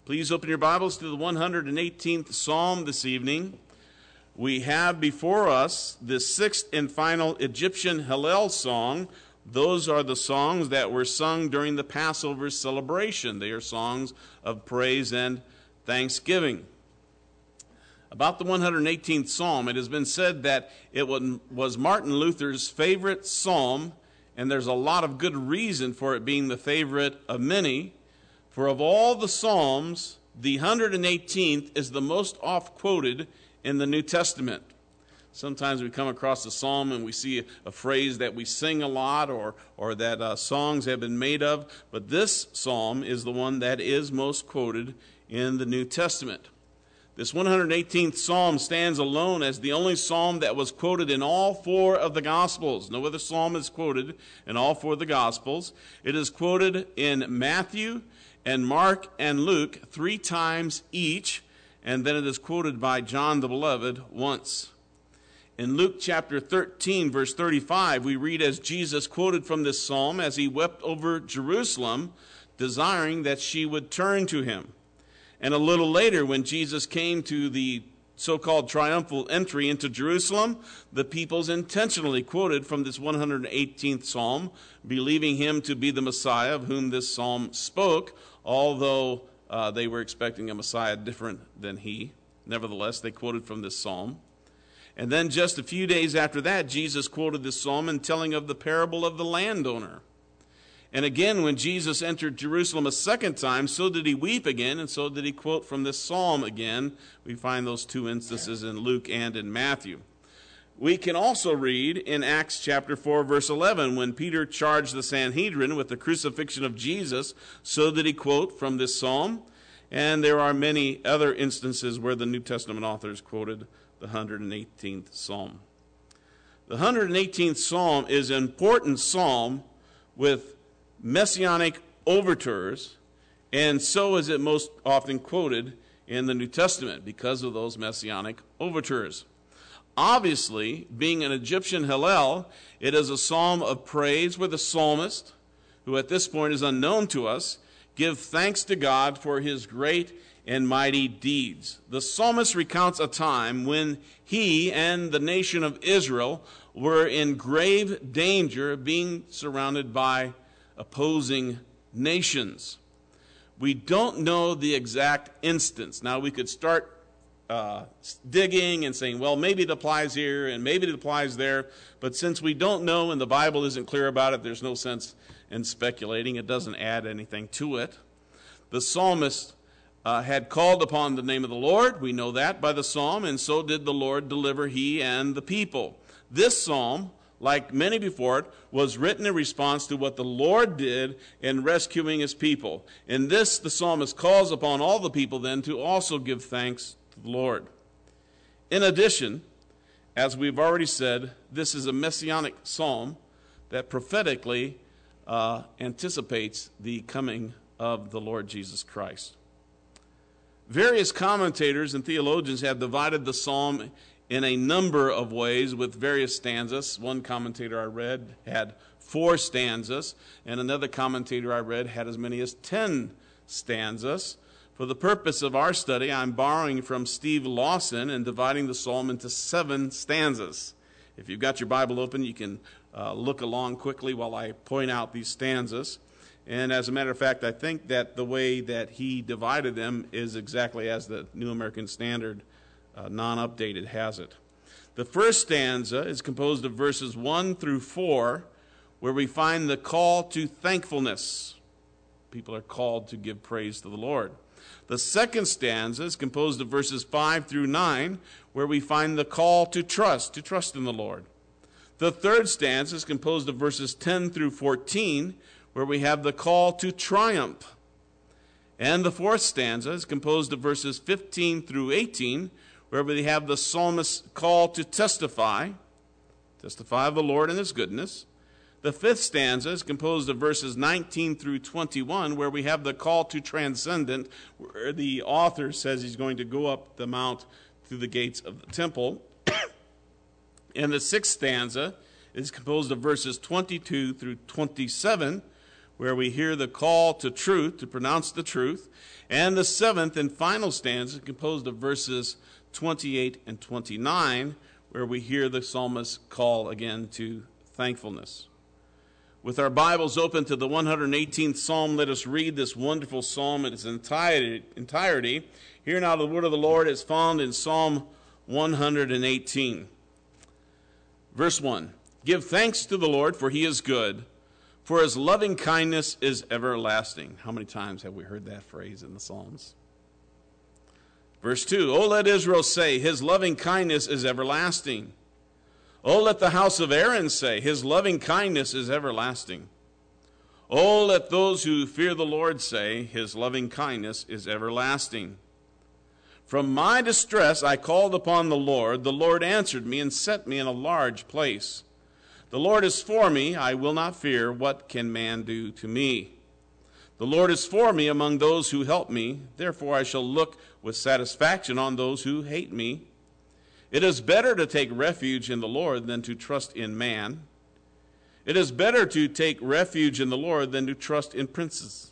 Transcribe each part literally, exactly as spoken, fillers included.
Please open your Bibles to the one hundred eighteenth Psalm this evening. We have before us the sixth and final Egyptian Hallel song. Those are the songs that were sung during the Passover celebration. They are songs of praise and thanksgiving. About the one hundred eighteenth Psalm, it has been said that it was Martin Luther's favorite psalm, and there's a lot of good reason for it being the favorite of many. For of all the Psalms, the one hundred eighteenth is the most oft-quoted in the New Testament. Sometimes we come across a psalm and we see a, a phrase that we sing a lot or, or that uh, songs have been made of, but this psalm is the one that is most quoted in the New Testament. This one hundred eighteenth Psalm stands alone as the only psalm that was quoted in all four of the Gospels. No other psalm is quoted in all four of the Gospels. It is quoted in Matthew and Mark and Luke three times each, and then it is quoted by John the Beloved once. In Luke chapter thirteen, verse thirty-five, we read as Jesus quoted from this psalm as he wept over Jerusalem, desiring that she would turn to him. And a little later, when Jesus came to the so-called triumphal entry into Jerusalem, the peoples intentionally quoted from this one hundred eighteenth Psalm, believing him to be the Messiah of whom this psalm spoke, although uh, they were expecting a Messiah different than he. Nevertheless, they quoted from this psalm. And then just a few days after that, Jesus quoted this psalm in telling of the parable of the landowner. And again, when Jesus entered Jerusalem a second time, so did he weep again, and so did he quote from this psalm again. We find those two instances in Luke and in Matthew. We can also read in Acts chapter four, verse eleven, when Peter charged the Sanhedrin with the crucifixion of Jesus, so did he quote from this psalm. And there are many other instances where the New Testament authors quoted the one hundred eighteenth Psalm. The one hundred eighteenth Psalm is an important psalm with messianic overtures, and so is it most often quoted in the New Testament because of those messianic overtures. Obviously, being an Egyptian Hallel, it is a psalm of praise where the psalmist, who at this point is unknown to us, give thanks to God for his great and mighty deeds. The psalmist recounts a time when he and the nation of Israel were in grave danger of being surrounded by opposing nations. We don't know the exact instance. Now, we could start uh, digging and saying, well, maybe it applies here and maybe it applies there. But since we don't know and the Bible isn't clear about it, there's no sense in speculating. It doesn't add anything to it. The psalmist uh, had called upon the name of the Lord. We know that by the psalm, and so did the Lord deliver he and the people. This psalm, like many before it, was written in response to what the Lord did in rescuing his people. In this, the psalmist calls upon all the people then to also give thanks to the Lord. In addition, as we've already said, this is a messianic psalm that prophetically uh, anticipates the coming of the Lord Jesus Christ. Various commentators and theologians have divided the psalm in a number of ways with various stanzas. One commentator I read had four stanzas, and another commentator I read had as many as ten stanzas. For the purpose of our study, I'm borrowing from Steve Lawson and dividing the psalm into seven stanzas. If you've got your Bible open, you can uh, look along quickly while I point out these stanzas. And as a matter of fact, I think that the way that he divided them is exactly as the New American Standard Uh, non-updated has it. The first stanza is composed of verses one through four, where we find the call to thankfulness. People are called to give praise to the Lord. The second stanza is composed of verses five through nine, where we find the call to trust, to trust in the Lord. The third stanza is composed of verses ten through fourteen, where we have the call to triumph. And the fourth stanza is composed of verses fifteen through eighteen, where we have the psalmist's call to testify, testify of the Lord and his goodness. The fifth stanza is composed of verses nineteen through twenty-one, where we have the call to transcendent, where the author says he's going to go up the mount through the gates of the temple. And the sixth stanza is composed of verses twenty-two through twenty-seven, where we hear the call to truth, to pronounce the truth. And the seventh and final stanza, composed of verses twenty-eight and twenty-nine, where we hear the psalmist's call again to thankfulness. With our Bibles open to the one hundred eighteenth Psalm, let us read this wonderful psalm in its entirety. Hear now the word of the Lord is found in Psalm one hundred eighteen. Verse one, give thanks to the Lord, for he is good, for his loving kindness is everlasting. How many times have we heard that phrase in the Psalms? Verse two, O let Israel say, his loving kindness is everlasting. O let the house of Aaron say, his loving kindness is everlasting. O let those who fear the Lord say, his loving kindness is everlasting. From my distress I called upon the Lord. The Lord answered me and set me in a large place. The Lord is for me, I will not fear. What can man do to me? The Lord is for me among those who help me. Therefore I shall look with satisfaction on those who hate me. It is better to take refuge in the Lord than to trust in man. It is better to take refuge in the Lord than to trust in princes.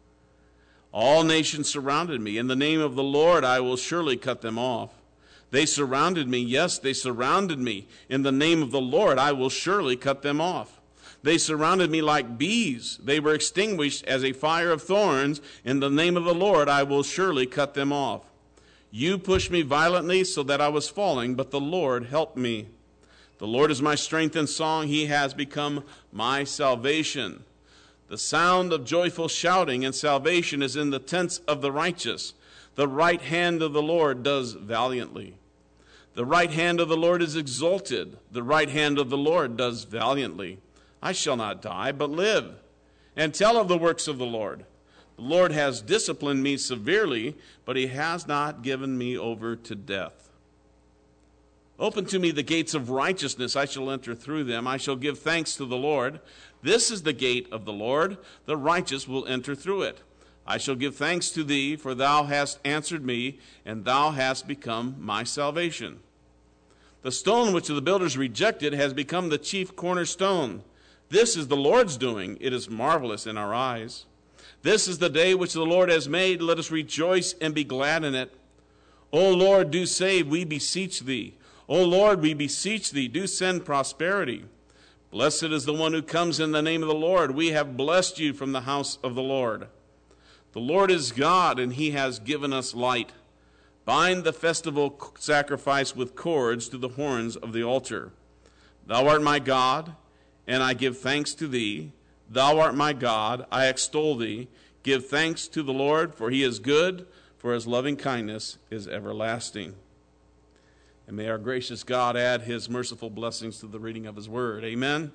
All nations surrounded me. In the name of the Lord I will surely cut them off. They surrounded me. Yes, they surrounded me. In the name of the Lord I will surely cut them off. They surrounded me like bees. They were extinguished as a fire of thorns. In the name of the Lord I will surely cut them off. You pushed me violently so that I was falling, but the Lord helped me. The Lord is my strength and song. He has become my salvation. The sound of joyful shouting and salvation is in the tents of the righteous. The right hand of the Lord does valiantly. The right hand of the Lord is exalted. The right hand of the Lord does valiantly. I shall not die, but live, and tell of the works of the Lord. The Lord has disciplined me severely, but he has not given me over to death. Open to me the gates of righteousness, I shall enter through them. I shall give thanks to the Lord. This is the gate of the Lord. The righteous will enter through it. I shall give thanks to thee, for thou hast answered me, and thou hast become my salvation. The stone which the builders rejected has become the chief cornerstone. This is the Lord's doing. It is marvelous in our eyes. This is the day which the Lord has made. Let us rejoice and be glad in it. O Lord, do save, we beseech thee. O Lord, we beseech thee, do send prosperity. Blessed is the one who comes in the name of the Lord. We have blessed you from the house of the Lord. The Lord is God, and he has given us light. Bind the festival sacrifice with cords to the horns of the altar. Thou art my God, and I give thanks to thee. Thou art my God, I extol thee. Give thanks to the Lord, for he is good, for his loving kindness is everlasting. And may our gracious God add his merciful blessings to the reading of his word. Amen.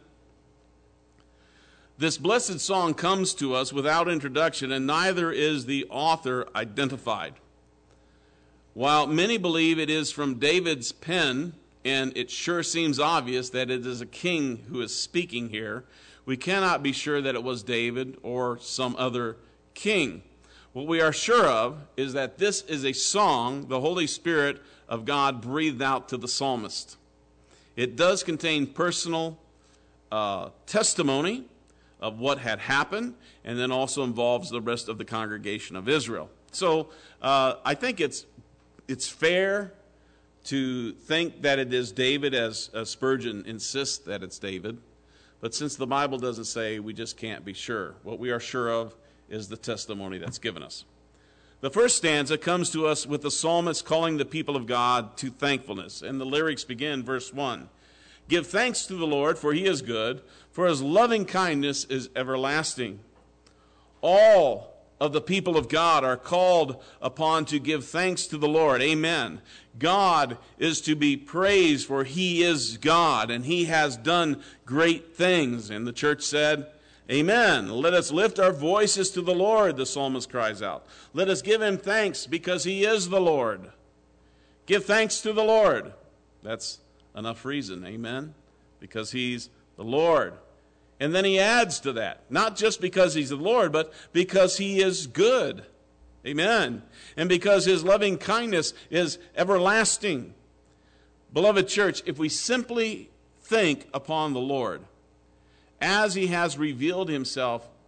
This blessed song comes to us without introduction, and neither is the author identified. While many believe it is from David's pen, and it sure seems obvious that it is a king who is speaking here, we cannot be sure that it was David or some other king. What we are sure of is that this is a song the Holy Spirit of God breathed out to the psalmist. It does contain personal uh, testimony of what had happened, and then also involves the rest of the congregation of Israel. So uh, I think it's it's fair to think that it is David, as uh, Spurgeon insists that it's David. But since the Bible doesn't say, we just can't be sure. What we are sure of is the testimony that's given us. The first stanza comes to us with the psalmist calling the people of God to thankfulness. And the lyrics begin, verse one. Give thanks to the Lord, for he is good, for his loving kindness is everlasting. All of the people of God are called upon to give thanks to the Lord. Amen. God is to be praised, for he is God, and he has done great things. And the church said, amen. Let us lift our voices to the Lord, the psalmist cries out. Let us give him thanks because he is the Lord. Give thanks to the Lord. That's enough reason, amen, because he's the Lord. And then he adds to that, not just because he's the Lord, but because he is good. Amen. And because his loving kindness is everlasting. Beloved church, if we simply think upon the Lord as he has revealed himself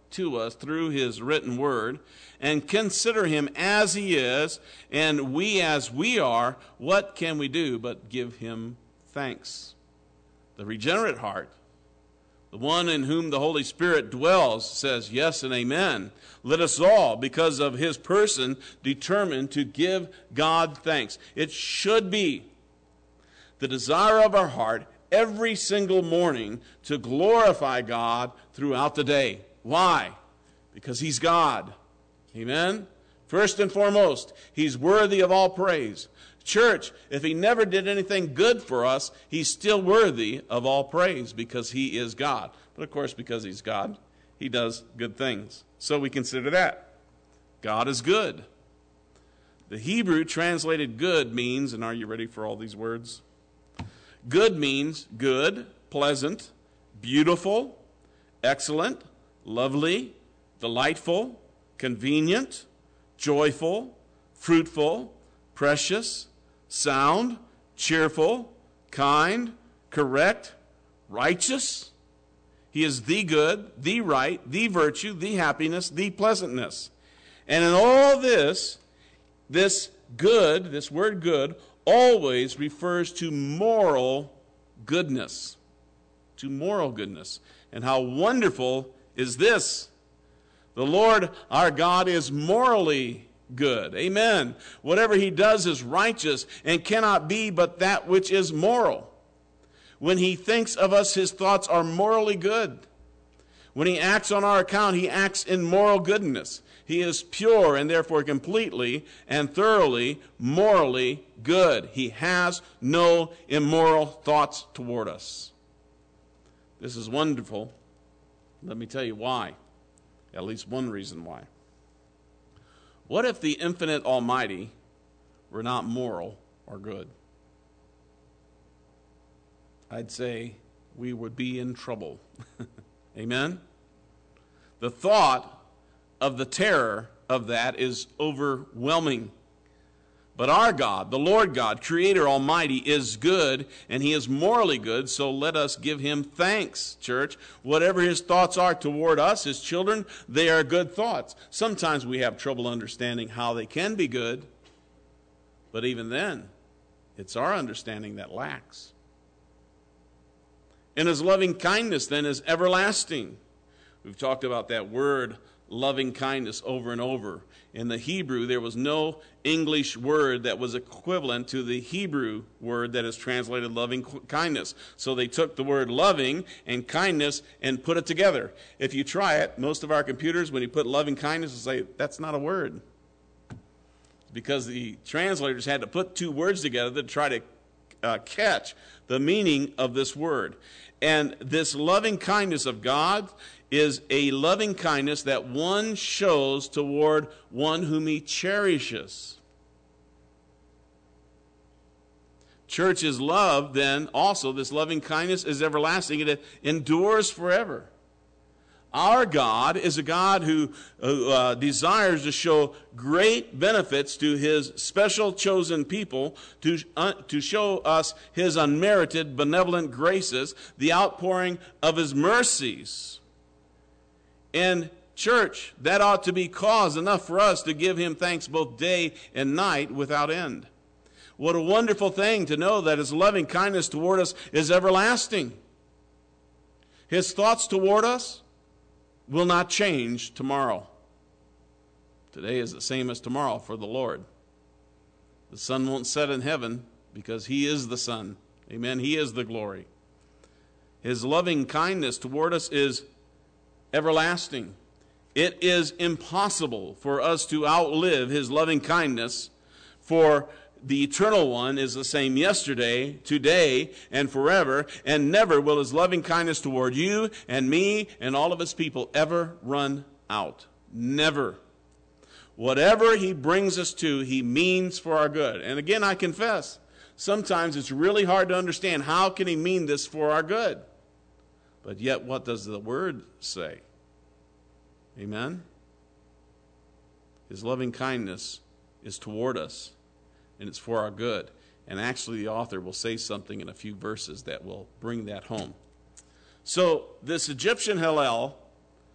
to us through his written word, and consider him as he is, and we as we are, what can we do but give him thanks? The regenerate heart, the one in whom the Holy Spirit dwells, says yes and amen. Let us all, because of his person, determine to give God thanks. It should be the desire of our heart every single morning to glorify God throughout the day. Why? Because he's God. Amen? First and foremost, he's worthy of all praise. Church, if he never did anything good for us, he's still worthy of all praise because he is God. But of course, because he's God, he does good things. So we consider that. God is good. The Hebrew translated good means, and are you ready for all these words? Good means good, pleasant, beautiful, excellent, lovely, delightful, convenient, joyful, fruitful, precious, sound, cheerful, kind, correct, righteous. He is the good, the right, the virtue, the happiness, the pleasantness. And in all this, this good, this word good, always refers to moral goodness. To moral goodness. And how wonderful is this? The Lord our God is morally good. Amen. Whatever he does is righteous and cannot be but that which is moral. When he thinks of us, his thoughts are morally good. When he acts on our account, he acts in moral goodness. He is pure and therefore completely and thoroughly morally good. He has no immoral thoughts toward us. This is wonderful. Let me tell you why. At least one reason why. What if the infinite Almighty were not moral or good? I'd say we would be in trouble. Amen? The thought of the terror of that is overwhelming. But our God, the Lord God, Creator Almighty, is good, and he is morally good, so let us give him thanks, church. Whatever his thoughts are toward us, his children, they are good thoughts. Sometimes we have trouble understanding how they can be good, but even then, it's our understanding that lacks. And his loving kindness then is everlasting. We've talked about that word, loving kindness, over and over. In the Hebrew, there was no English word that was equivalent to the Hebrew word that is translated loving kindness. So they took the word loving and kindness and put it together. If you try it, most of our computers, when you put loving kindness, will say, that's not a word. Because the translators had to put two words together to try to uh, catch the meaning of this word. And this loving kindness of God is a loving kindness that one shows toward one whom he cherishes. Church's love, then, also, this loving kindness is everlasting. It endures forever. Our God is a God who uh, desires to show great benefits to his special chosen people, to, uh, to show us his unmerited benevolent graces, the outpouring of his mercies. And church, that ought to be cause enough for us to give him thanks both day and night without end. What a wonderful thing to know that his loving kindness toward us is everlasting. His thoughts toward us will not change tomorrow. Today is the same as tomorrow for the Lord. The sun won't set in heaven because he is the sun. Amen. He is the glory. His loving kindness toward us is everlasting. It is impossible for us to outlive his loving kindness, for the eternal one is the same yesterday, today, and forever, and never will his loving kindness toward you and me and all of his people ever run out. Never. Whatever he brings us to, he means for our good. And again, I confess, sometimes it's really hard to understand how can he mean this for our good. But yet, what does the word say? Amen? His loving kindness is toward us, and it's for our good. And actually, the author will say something in a few verses that will bring that home. So, this Egyptian Hallel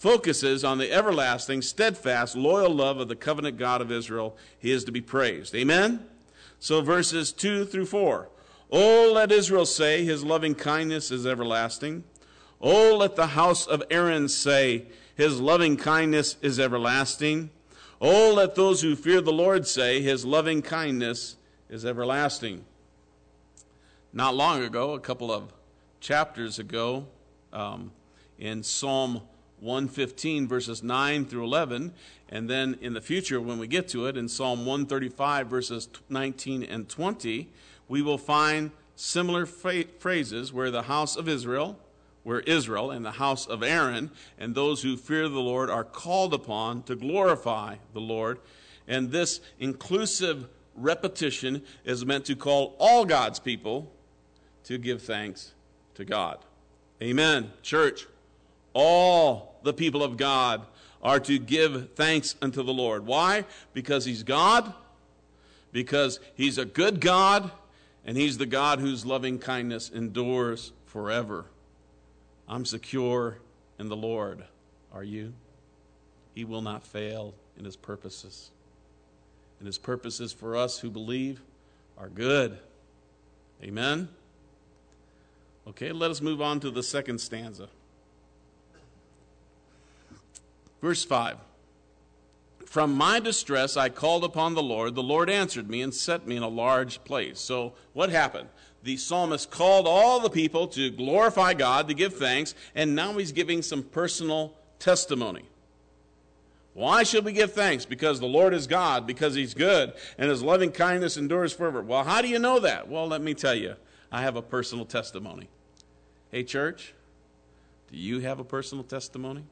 focuses on the everlasting, steadfast, loyal love of the covenant God of Israel. He is to be praised. Amen? So verses two through four. Oh, let Israel say, his loving kindness is everlasting. Oh, let the house of Aaron say, his loving kindness is everlasting. Oh, let those who fear the Lord say, his loving kindness is everlasting. Not long ago, a couple of chapters ago, um, in Psalm one fifteen, verses nine through eleven, and then in the future, when we get to it, in Psalm one thirty-five, verses nineteen and twenty, we will find similar fa- phrases where the house of Israel, where Israel and the house of Aaron and those who fear the Lord are called upon to glorify the Lord. And this inclusive repetition is meant to call all God's people to give thanks to God. Amen. Church, all the people of God are to give thanks unto the Lord. Why? Because he's God, because he's a good God, and he's the God whose loving kindness endures forever. I'm secure in the Lord. Are you? He will not fail in his purposes. And his purposes for us who believe are good. Amen? Okay, let us move on to the second stanza. Verse five. From my distress I called upon the Lord. The Lord answered me and set me in a large place. So what happened? The psalmist called all the people to glorify God, to give thanks, and now he's giving some personal testimony. Why should we give thanks? Because the Lord is God, because he's good, and his loving kindness endures forever. Well, how do you know that? Well, let me tell you. I have a personal testimony. Hey, church, do you have a personal testimony?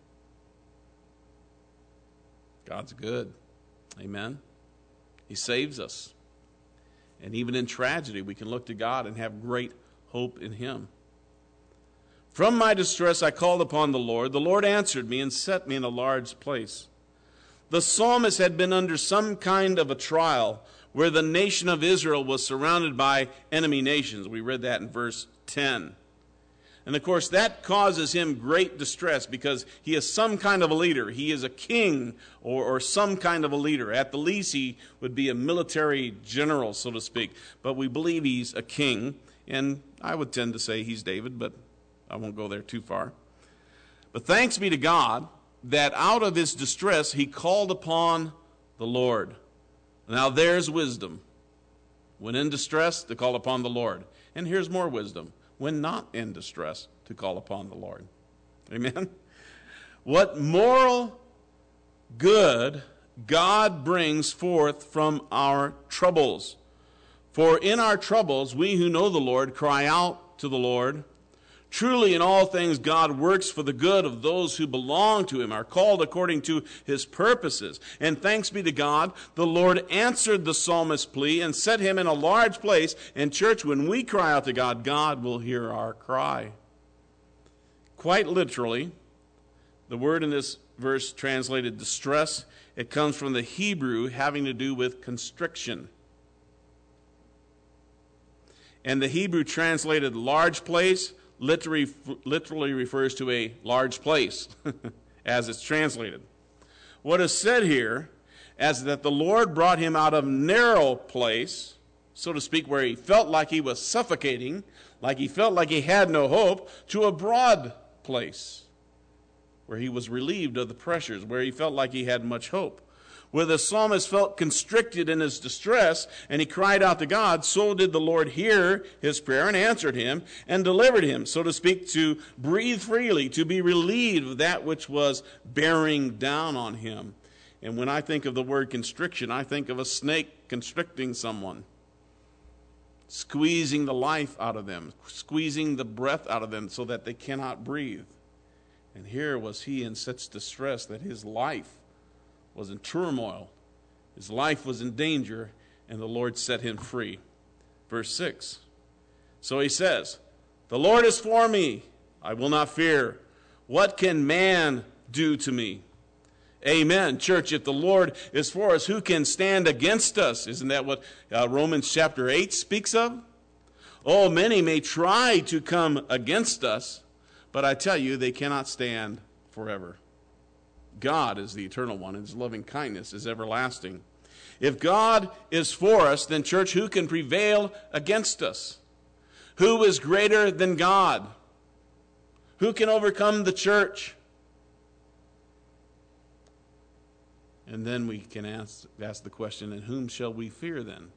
God's good. Amen. He saves us. And even in tragedy, we can look to God and have great hope in him. From my distress I called upon the Lord. The Lord answered me and set me in a large place. The psalmist had been under some kind of a trial where the nation of Israel was surrounded by enemy nations. We read that in verse ten. And of course, that causes him great distress because he is some kind of a leader. He is a king or, or some kind of a leader. At the least, he would be a military general, so to speak. But we believe he's a king. And I would tend to say he's David, but I won't go there too far. But thanks be to God that out of his distress, he called upon the Lord. Now there's wisdom. When in distress, to call upon the Lord. And here's more wisdom. When not in distress, to call upon the Lord. Amen? What moral good God brings forth from our troubles. For in our troubles, we who know the Lord cry out to the Lord. Truly in all things God works for the good of those who belong to him, are called according to his purposes. And thanks be to God, the Lord answered the psalmist's plea and set him in a large place. And church, when we cry out to God, God will hear our cry. Quite literally, the word in this verse translated distress, it comes from the Hebrew having to do with constriction. And the Hebrew translated large place literally, literally refers to a large place as it's translated. What is said here is that the Lord brought him out of narrow place, so to speak, where he felt like he was suffocating, like he felt like he had no hope, to a broad place where he was relieved of the pressures, where he felt like he had much hope. Where the psalmist felt constricted in his distress, and he cried out to God, so did the Lord hear his prayer and answered him and delivered him, so to speak, to breathe freely, to be relieved of that which was bearing down on him. And when I think of the word constriction, I think of a snake constricting someone, squeezing the life out of them, squeezing the breath out of them so that they cannot breathe. And here was he in such distress that his life was in turmoil. His life was in danger, and the Lord set him free. Verse six. So he says, the Lord is for me. I will not fear. What can man do to me? Amen. Church, if the Lord is for us, who can stand against us? Isn't that what uh, Romans chapter eight speaks of? Oh, many may try to come against us, but I tell you, they cannot stand forever. God is the eternal one, and his loving kindness is everlasting. If God is for us, then church, who can prevail against us? Who is greater than God? Who can overcome the church? And then we can ask, ask the question, and whom shall we fear then?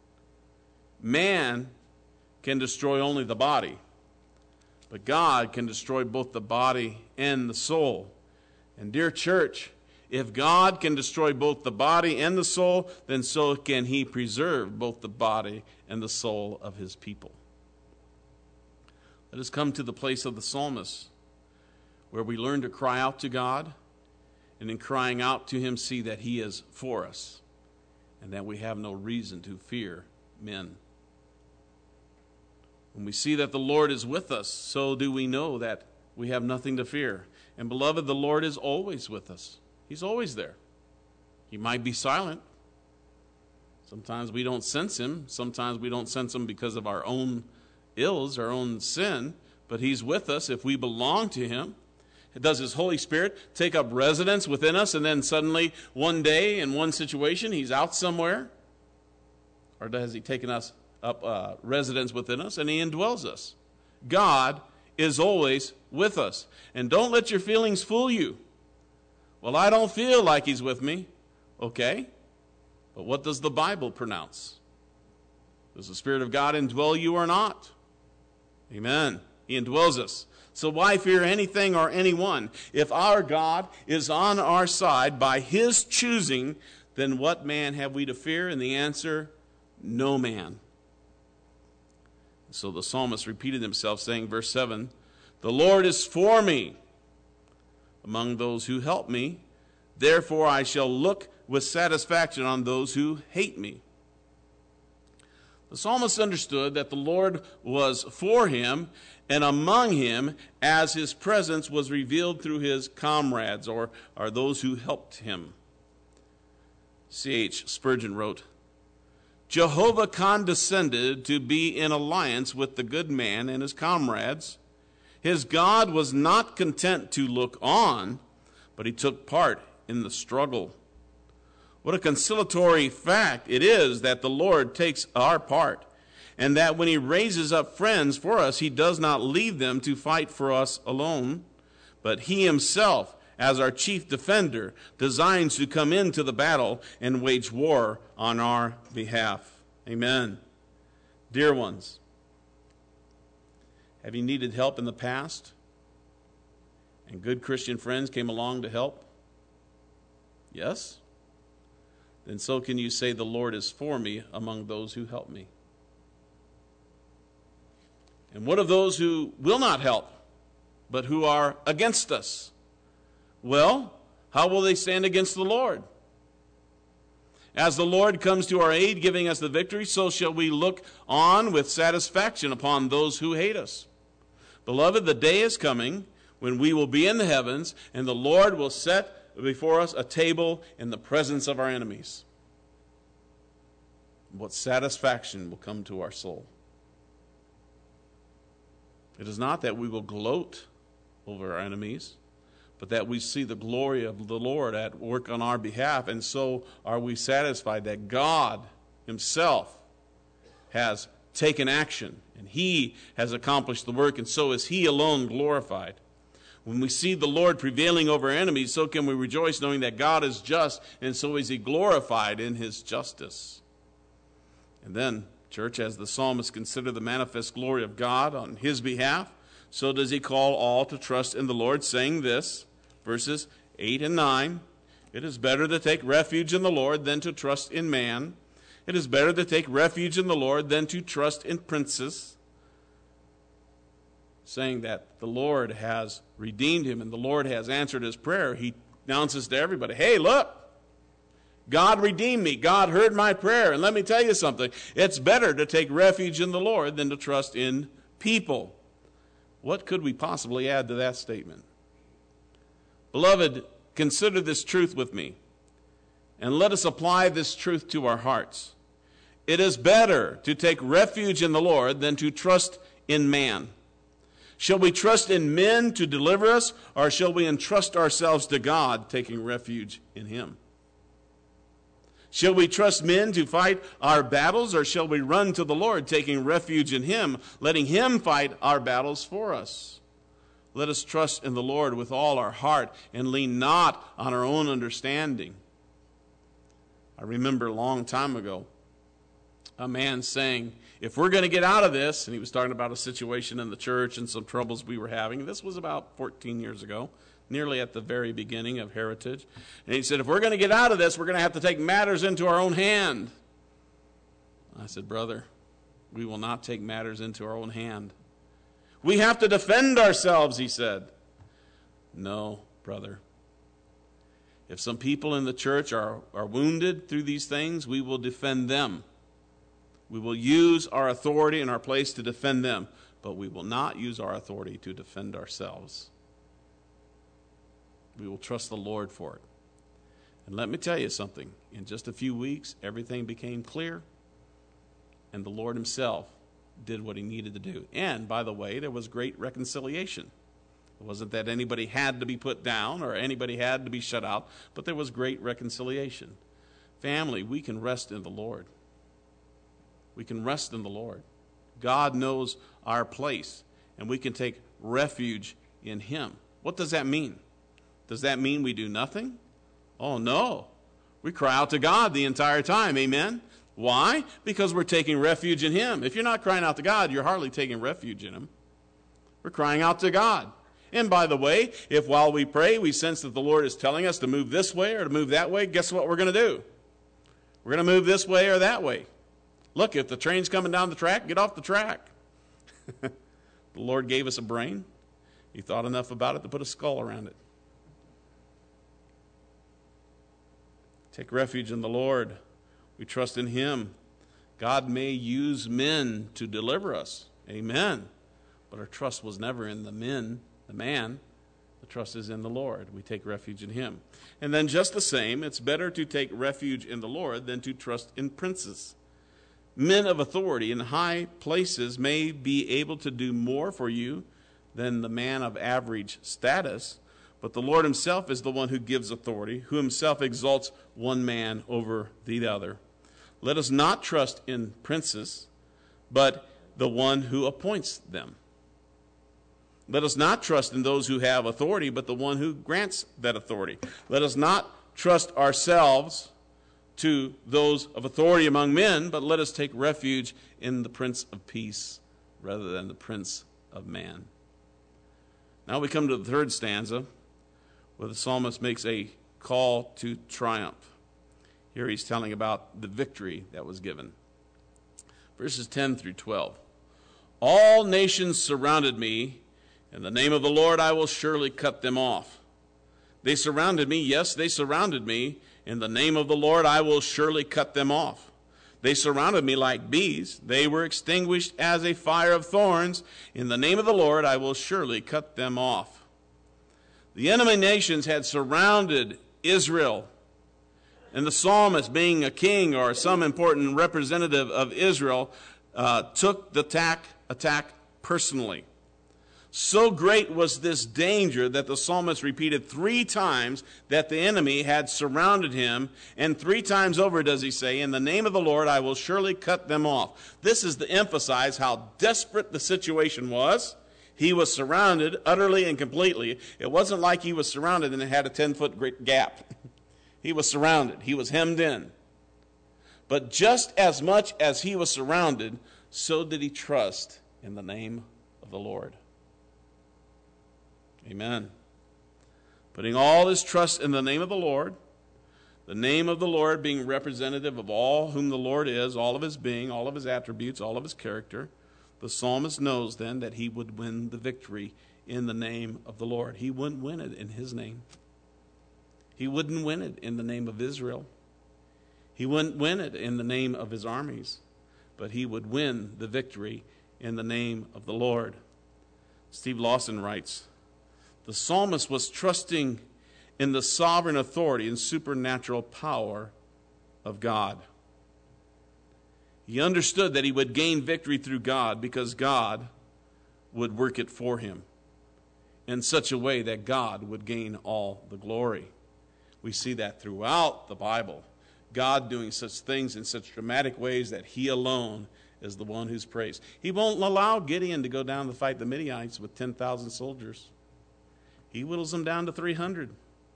Man can destroy only the body, but God can destroy both the body and the soul. And dear church, if God can destroy both the body and the soul, then so can he preserve both the body and the soul of his people. Let us come to the place of the psalmist, where we learn to cry out to God, and in crying out to him, see that he is for us, and that we have no reason to fear men. When we see that the Lord is with us, so do we know that we have nothing to fear. And beloved, the Lord is always with us. He's always there. He might be silent. Sometimes we don't sense him. Sometimes we don't sense him because of our own ills, our own sin. But he's with us if we belong to him. Does his Holy Spirit take up residence within us, and then suddenly one day in one situation he's out somewhere? Or has he taken us up uh, residence within us and he indwells us? God is always with us. And don't let your feelings fool you. Well, I don't feel like he's with me. Okay. But what does the Bible pronounce? Does the Spirit of God indwell you or not? Amen. He indwells us. So why fear anything or anyone? If our God is on our side by his choosing, then what man have we to fear? And the answer, no man. So the psalmist repeated himself, saying, verse seven, the Lord is for me among those who help me. Therefore I shall look with satisfaction on those who hate me. The psalmist understood that the Lord was for him and among him as his presence was revealed through his comrades, or, or those who helped him. C H Spurgeon wrote, Jehovah condescended to be in alliance with the good man and his comrades. His God was not content to look on, but he took part in the struggle. What a consolatory fact it is that the Lord takes our part, and that when he raises up friends for us, he does not leave them to fight for us alone, but he himself, as our chief defender, designs to come into the battle and wage war on our behalf. Amen. Dear ones, have you needed help in the past, and good Christian friends came along to help? Yes? Then so can you say, the Lord is for me among those who help me. And what of those who will not help, but who are against us? Well, how will they stand against the Lord? As the Lord comes to our aid, giving us the victory, so shall we look on with satisfaction upon those who hate us. Beloved, the day is coming when we will be in the heavens, and the Lord will set before us a table in the presence of our enemies. What satisfaction will come to our soul. It is not that we will gloat over our enemies, but that we see the glory of the Lord at work on our behalf, and so are we satisfied that God himself has taken action, and he has accomplished the work, and so is he alone glorified. When we see the Lord prevailing over enemies, so can we rejoice knowing that God is just, and so is he glorified in his justice. And then, church, as the psalmist considered the manifest glory of God on his behalf, so does he call all to trust in the Lord, saying this, verses eight and nine, it is better to take refuge in the Lord than to trust in man. It is better to take refuge in the Lord than to trust in princes. Saying that the Lord has redeemed him and the Lord has answered his prayer, he announces to everybody, hey, look, God redeemed me. God heard my prayer. And let me tell you something. It's better to take refuge in the Lord than to trust in people. What could we possibly add to that statement? Beloved, consider this truth with me, and let us apply this truth to our hearts. It is better to take refuge in the Lord than to trust in man. Shall we trust in men to deliver us, or shall we entrust ourselves to God, taking refuge in him? Shall we trust men to fight our battles, or shall we run to the Lord, taking refuge in him, letting him fight our battles for us? Let us trust in the Lord with all our heart and lean not on our own understanding. I remember a long time ago a man saying, if we're going to get out of this, and he was talking about a situation in the church and some troubles we were having. This was about fourteen years ago, nearly at the very beginning of Heritage. And he said, if we're going to get out of this, we're going to have to take matters into our own hand. I said, brother, we will not take matters into our own hand. We have to defend ourselves, he said. No, brother. If some people in the church are, are wounded through these things, we will defend them. We will use our authority and our place to defend them, but we will not use our authority to defend ourselves. We will trust the Lord for it. And let me tell you something. In just a few weeks, everything became clear, and the Lord himself did what he needed to do. And, by the way, there was great reconciliation. It wasn't that anybody had to be put down or anybody had to be shut out, but there was great reconciliation. Family, we can rest in the Lord. We can rest in the Lord. God knows our place, and we can take refuge in him. What does that mean? Does that mean we do nothing? Oh, no. We cry out to God the entire time. Amen? Why? Because we're taking refuge in him. If you're not crying out to God, you're hardly taking refuge in him. We're crying out to God. And by the way, if while we pray we sense that the Lord is telling us to move this way or to move that way, guess what we're going to do? We're going to move this way or that way. Look, if the train's coming down the track, get off the track. The Lord gave us a brain. He thought enough about it to put a skull around it. Take refuge in the Lord. We trust in him. God may use men to deliver us. Amen. But our trust was never in the men, the man. The trust is in the Lord. We take refuge in him. And then just the same, it's better to take refuge in the Lord than to trust in princes. Men of authority in high places may be able to do more for you than the man of average status, but the Lord himself is the one who gives authority, who himself exalts one man over the other. Let us not trust in princes, but the one who appoints them. Let us not trust in those who have authority, but the one who grants that authority. Let us not trust ourselves to those of authority among men, but let us take refuge in the Prince of Peace rather than the Prince of Man. Now we come to the third stanza, where the psalmist makes a call to triumph. Here he's telling about the victory that was given. Verses ten through twelve. All nations surrounded me. In the name of the Lord I will surely cut them off. They surrounded me. Yes, they surrounded me. In the name of the Lord I will surely cut them off. They surrounded me like bees. They were extinguished as a fire of thorns. In the name of the Lord I will surely cut them off. The enemy nations had surrounded Israel. And the psalmist, being a king or some important representative of Israel, uh, took the attack, attack personally. So great was this danger that the psalmist repeated three times that the enemy had surrounded him, and three times over does he say, in the name of the Lord I will surely cut them off. This is to emphasize how desperate the situation was. He was surrounded utterly and completely. It wasn't like he was surrounded and it had a ten-foot gap. He was surrounded. He was hemmed in. But just as much as he was surrounded, so did he trust in the name of the Lord. Amen. Putting all his trust in the name of the Lord, the name of the Lord being representative of all whom the Lord is, all of his being, all of his attributes, all of his character, the psalmist knows then that he would win the victory in the name of the Lord. He wouldn't win it in his name. He wouldn't win it in the name of Israel. He wouldn't win it in the name of his armies, but he would win the victory in the name of the Lord. Steve Lawson writes, the psalmist was trusting in the sovereign authority and supernatural power of God. He understood that he would gain victory through God because God would work it for him in such a way that God would gain all the glory. We see that throughout the Bible. God doing such things in such dramatic ways that he alone is the one who's praised. He won't allow Gideon to go down to fight the Midianites with ten thousand soldiers. He whittles them down to three hundred.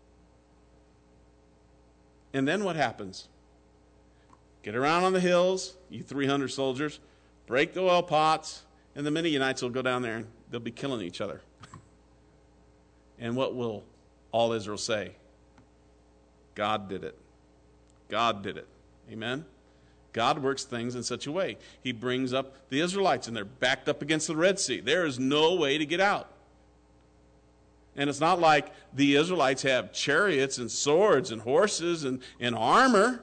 And then what happens? Get around on the hills, you three hundred soldiers, break the oil pots, and the Midianites will go down there and they'll be killing each other. And what will all Israel say? God did it. God did it. Amen? God works things in such a way. He brings up the Israelites, and they're backed up against the Red Sea. There is no way to get out. And it's not like the Israelites have chariots and swords and horses and, and armor.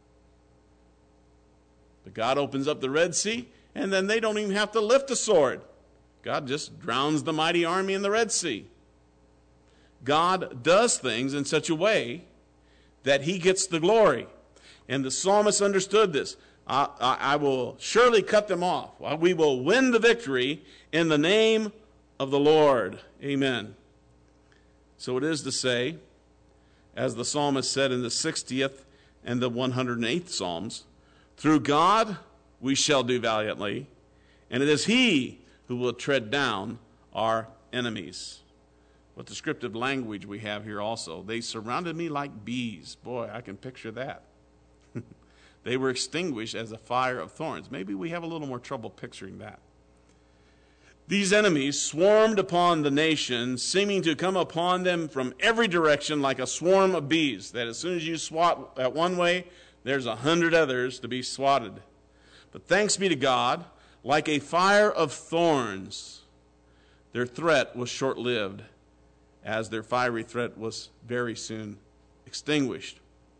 But God opens up the Red Sea, and then they don't even have to lift a sword. God just drowns the mighty army in the Red Sea. God does things in such a way that he gets the glory. And the psalmist understood this. I, I, I will surely cut them off. We will win the victory in the name of the Lord. Amen. So it is to say, as the psalmist said in the sixtieth and the one hundred eighth Psalms, through God we shall do valiantly, and it is he who will tread down our enemies. What descriptive language we have here also. They surrounded me like bees. Boy, I can picture that. They were extinguished as a fire of thorns. Maybe we have a little more trouble picturing that. These enemies swarmed upon the nation, seeming to come upon them from every direction like a swarm of bees, that as soon as you swat at one way, there's a hundred others to be swatted. But thanks be to God, like a fire of thorns, their threat was short-lived, as their fiery threat was very soon extinguished.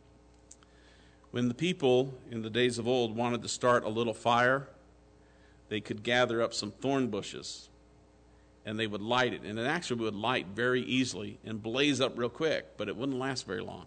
When the people in the days of old wanted to start a little fire, they could gather up some thorn bushes, and they would light it. And it actually would light very easily and blaze up real quick, but it wouldn't last very long.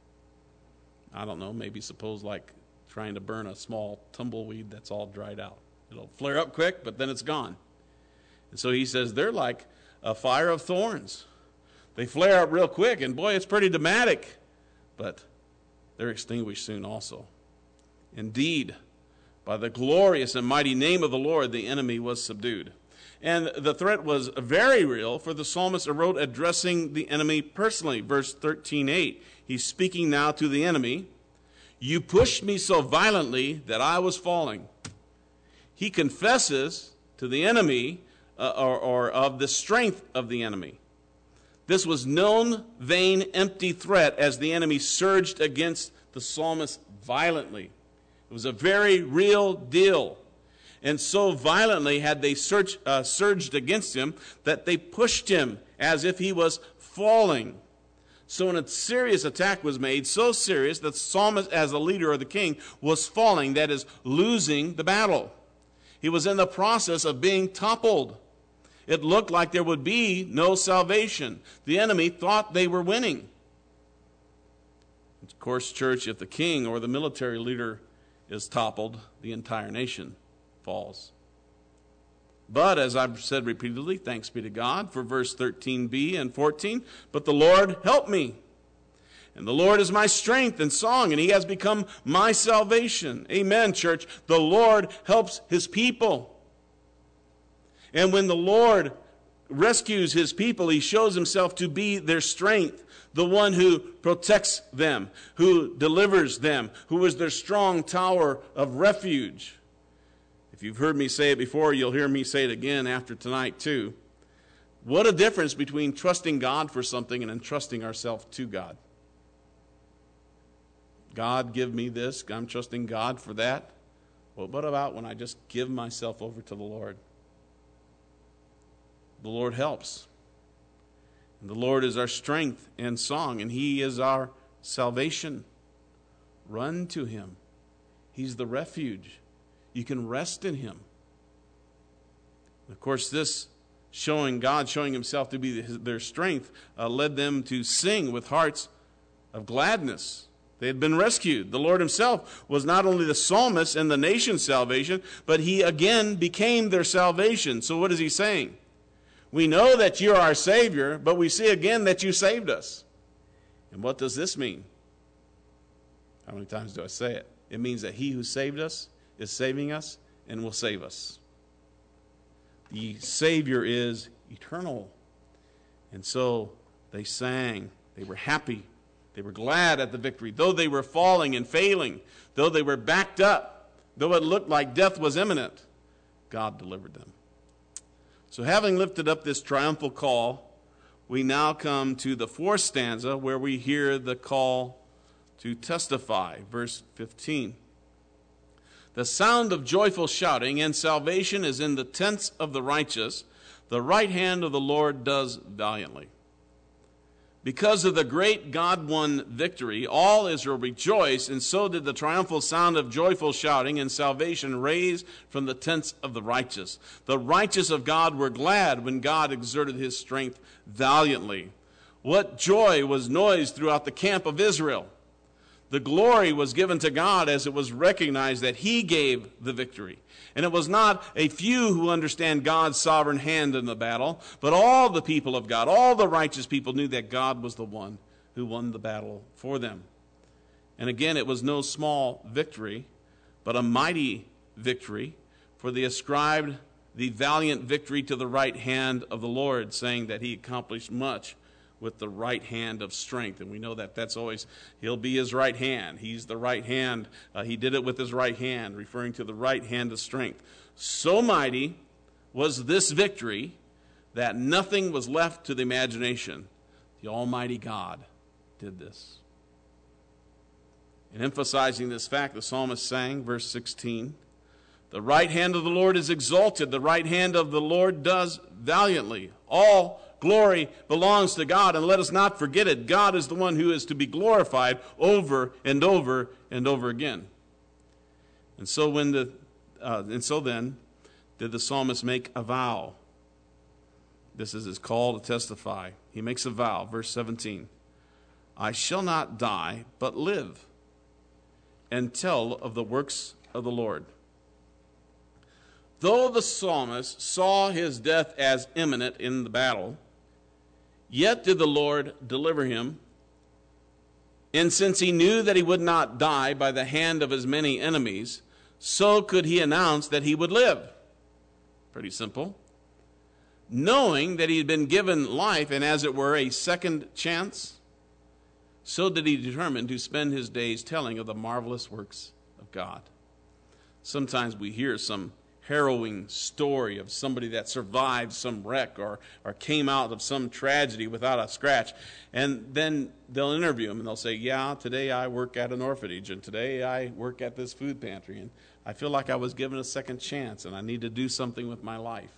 I don't know, maybe suppose like trying to burn a small tumbleweed that's all dried out. It'll flare up quick, but then it's gone. And so he says they're like a fire of thorns. They flare up real quick, and boy, it's pretty dramatic, but they're extinguished soon also. Indeed, by the glorious and mighty name of the Lord, the enemy was subdued. And the threat was very real, for the psalmist wrote addressing the enemy personally. Verse thirteen eight, he's speaking now to the enemy. You pushed me so violently that I was falling. He confesses to the enemy uh, or, or of the strength of the enemy. This was known, vain, empty threat as the enemy surged against the psalmist violently. It was a very real deal. And so violently had they surged, uh, surged against him that they pushed him as if he was falling. So when a serious attack was made, so serious that the psalmist, as the leader of the king, was falling, that is, losing the battle. He was in the process of being toppled. It looked like there would be no salvation. The enemy thought they were winning. Of course, church, if the king or the military leader is toppled, the entire nation falls. But, as I've said repeatedly, thanks be to God for verse thirteen b and fourteen, but the Lord helped me. And the Lord is my strength and song, and he has become my salvation. Amen, church. The Lord helps his people. And when the Lord rescues his people, he shows himself to be their strength, the one who protects them, who delivers them, who is their strong tower of refuge. If you've heard me say it before, you'll hear me say it again after tonight too. What a difference between trusting God for something and entrusting ourselves to God. God, give me this. I'm trusting God for that. Well, what about when I just give myself over to the Lord? The Lord helps. And the Lord is our strength and song, and he is our salvation. Run to him. He's the refuge. You can rest in him. Of course, this showing God, showing himself to be their strength, uh, led them to sing with hearts of gladness. They had been rescued. The Lord himself was not only the psalmist and the nation's salvation, but he again became their salvation. So what is he saying? We know that you are our Savior, but we see again that you saved us. And what does this mean? How many times do I say it? It means that he who saved us is saving us and will save us. The Savior is eternal. And so they sang. They were happy. They were glad at the victory. Though they were falling and failing, though they were backed up, though it looked like death was imminent, God delivered them. So having lifted up this triumphal call, we now come to the fourth stanza where we hear the call to testify. Verse fifteen. The sound of joyful shouting and salvation is in the tents of the righteous. The right hand of the Lord does valiantly. Because of the great God-won victory, all Israel rejoiced, and so did the triumphal sound of joyful shouting and salvation raised from the tents of the righteous. The righteous of God were glad when God exerted his strength valiantly. What joy was noised throughout the camp of Israel! The glory was given to God as it was recognized that he gave the victory. And it was not a few who understand God's sovereign hand in the battle, but all the people of God, all the righteous people knew that God was the one who won the battle for them. And again, it was no small victory, but a mighty victory, for they ascribed the valiant victory to the right hand of the Lord, saying that he accomplished much with the right hand of strength. And we know that that's always, he'll be his right hand. He's the right hand. Uh, he did it with his right hand, referring to the right hand of strength. So mighty was this victory that nothing was left to the imagination. The Almighty God did this. In emphasizing this fact, the psalmist sang, verse sixteen, the right hand of the Lord is exalted. The right hand of the Lord does valiantly. All glory belongs to God, and let us not forget it. God is the one who is to be glorified over and over and over again. And so when the uh, and so then did the psalmist make a vow. This is his call to testify. He makes a vow, verse seventeen. I shall not die, but live, and tell of the works of the Lord. Though the psalmist saw his death as imminent in the battle, yet did the Lord deliver him. And since he knew that he would not die by the hand of his many enemies, so could he announce that he would live. Pretty simple. Knowing that he had been given life and, as it were, a second chance, so did he determine to spend his days telling of the marvelous works of God. Sometimes we hear some harrowing story of somebody that survived some wreck or, or came out of some tragedy without a scratch. And then they'll interview him and they'll say, yeah, today I work at an orphanage and today I work at this food pantry and I feel like I was given a second chance and I need to do something with my life.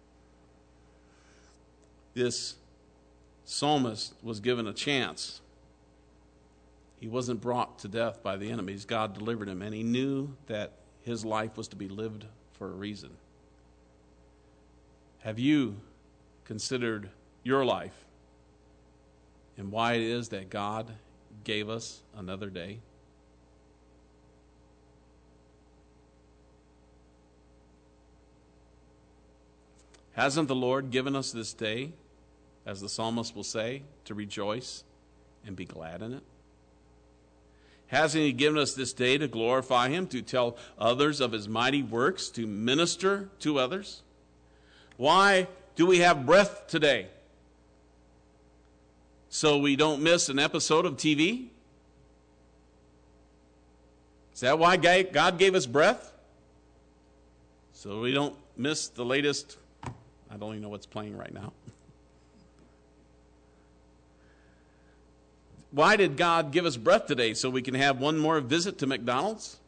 This psalmist was given a chance. He wasn't brought to death by the enemies. God delivered him, and he knew that his life was to be lived for a reason. Have you considered your life and why it is that God gave us another day? Hasn't the Lord given us this day, as the psalmist will say, to rejoice and be glad in it? Hasn't he given us this day to glorify him, to tell others of his mighty works, to minister to others? Why do we have breath today? So we don't miss an episode of T V? Is that why God gave us breath? So we don't miss the latest, I don't even know what's playing right now. Why did God give us breath today? So we can have one more visit to McDonald's?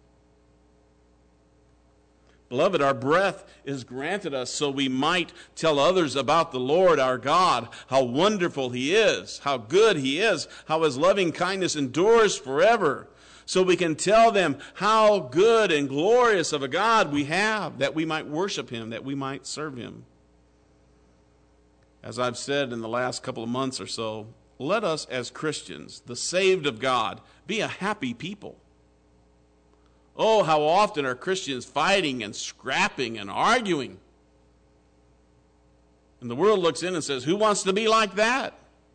Beloved, our breath is granted us so we might tell others about the Lord our God, how wonderful he is, how good he is, how his loving kindness endures forever. So we can tell them how good and glorious of a God we have, that we might worship him, that we might serve him. As I've said in the last couple of months or so, let us as Christians, the saved of God, be a happy people. Oh, how often are Christians fighting and scrapping and arguing? And the world looks in and says, who wants to be like that?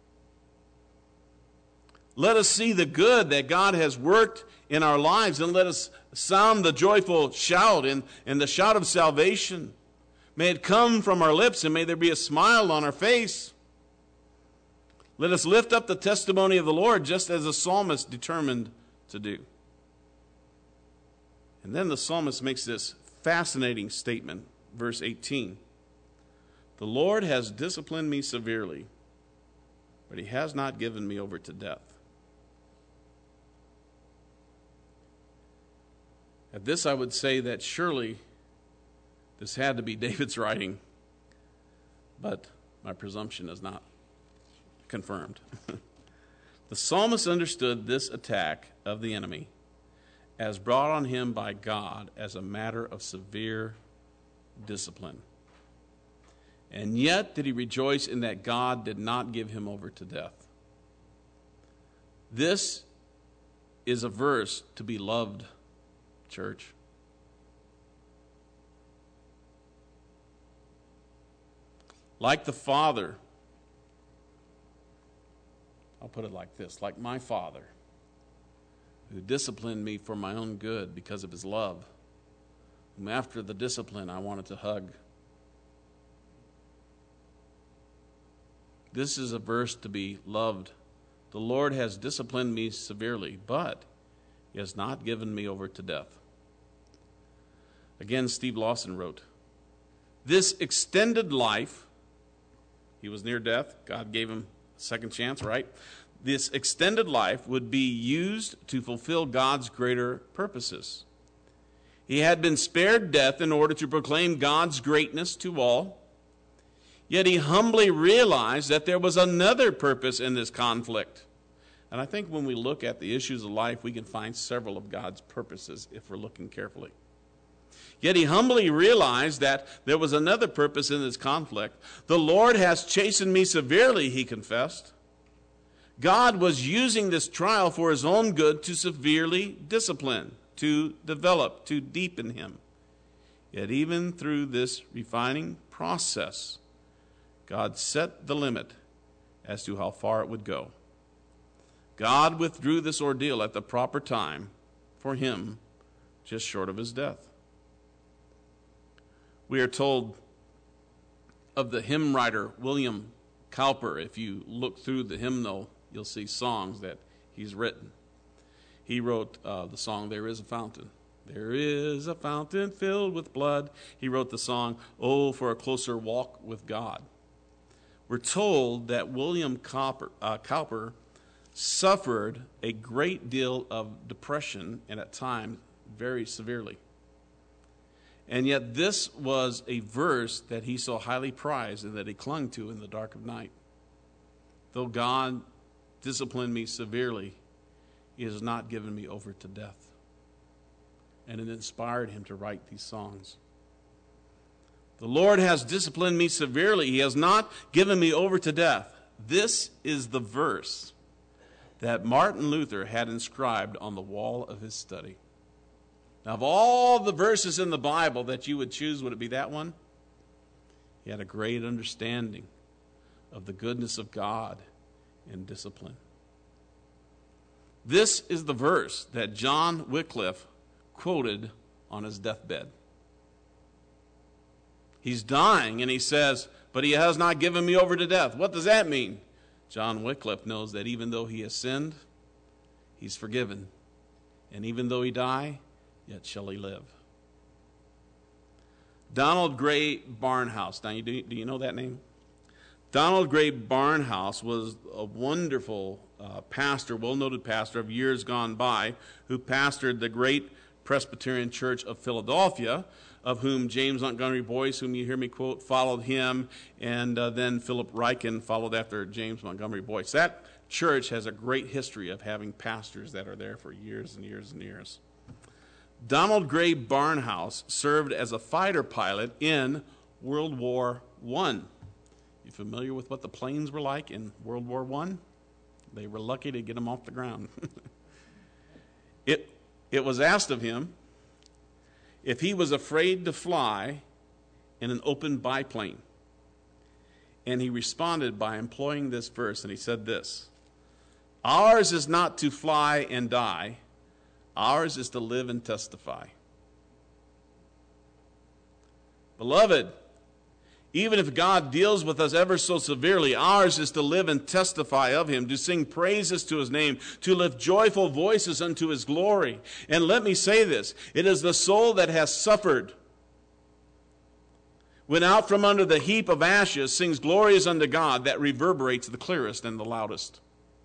Let us see the good that God has worked in our lives, and let us sound the joyful shout and, and the shout of salvation. May it come from our lips, and may there be a smile on our face. Let us lift up the testimony of the Lord, just as the psalmist determined to do. And then the psalmist makes this fascinating statement, verse eighteen. The Lord has disciplined me severely, but he has not given me over to death. At this, I would say that surely this had to be David's writing, but my presumption is not confirmed. The psalmist understood this attack of the enemy as brought on him by God as a matter of severe discipline. And yet did he rejoice in that God did not give him over to death. This is a verse to be loved, church. Like the Father, I'll put it like this, like my Father, who disciplined me for my own good because of his love, whom after the discipline I wanted to hug. This is a verse to be loved. The Lord has disciplined me severely, but he has not given me over to death. Again, Steve Lawson wrote, this extended life, he was near death, God gave him a second chance, right? This extended life would be used to fulfill God's greater purposes. He had been spared death in order to proclaim God's greatness to all. Yet he humbly realized that there was another purpose in this conflict. And I think when we look at the issues of life, we can find several of God's purposes if we're looking carefully. Yet he humbly realized that there was another purpose in this conflict. The Lord has chastened me severely, he confessed. God was using this trial for his own good to severely discipline, to develop, to deepen him. Yet even through this refining process, God set the limit as to how far it would go. God withdrew this ordeal at the proper time for him, just short of his death. We are told of the hymn writer William Cowper. If you look through the hymnal, you'll see songs that he's written. He wrote uh, the song, There Is a Fountain. There is a fountain filled with blood. He wrote the song, Oh, for a Closer Walk with God. We're told that William Cowper, uh, Cowper suffered a great deal of depression, and at times very severely. And yet this was a verse that he so highly prized and that he clung to in the dark of night. Though God disciplined me severely, he has not given me over to death. And it inspired him to write these songs. The Lord has disciplined me severely. He has not given me over to death. This is the verse that Martin Luther had inscribed on the wall of his study. Now, of all the verses in the Bible that you would choose, would it be that one? He had a great understanding of the goodness of God in discipline. This is the verse that John Wycliffe quoted on his deathbed. He's dying and he says, but he has not given me over to death. What does that mean? John Wycliffe knows that even though he has sinned, he's forgiven. And even though he die, yet shall he live. Donald Gray Barnhouse. Now, do you, do you know that name? Donald Gray Barnhouse was a wonderful uh, pastor, well-noted pastor of years gone by, who pastored the great Presbyterian Church of Philadelphia, of whom James Montgomery Boyce, whom you hear me quote, followed him, and uh, then Philip Ryken followed after James Montgomery Boyce. That church has a great history of having pastors that are there for years and years and years. Donald Gray Barnhouse served as a fighter pilot in World War One. You familiar with what the planes were like in World War One? They were lucky to get them off the ground. it, it was asked of him if he was afraid to fly in an open biplane. And he responded by employing this verse, and he said this: ours is not to fly and die, ours is to live and testify. Beloved, even if God deals with us ever so severely, ours is to live and testify of him, to sing praises to his name, to lift joyful voices unto his glory. And let me say this, it is the soul that has suffered, when out from under the heap of ashes sings glories unto God, that reverberates the clearest and the loudest.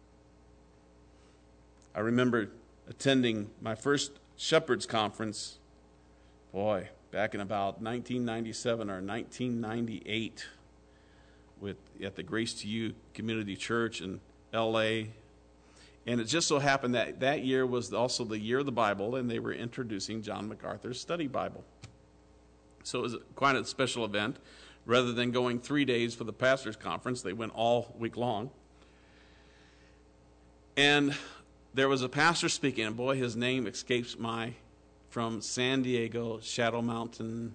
I remember attending my first Shepherd's Conference, boy, back in about nineteen ninety-seven or nineteen ninety-eight, with at the Grace to You Community Church in L A. And it just so happened that that year was also the year of the Bible, and they were introducing John MacArthur's study Bible. So it was quite a special event. Rather than going three days for the pastor's conference, they went all week long. And there was a pastor speaking, and boy, his name escapes my, from San Diego, Shadow Mountain.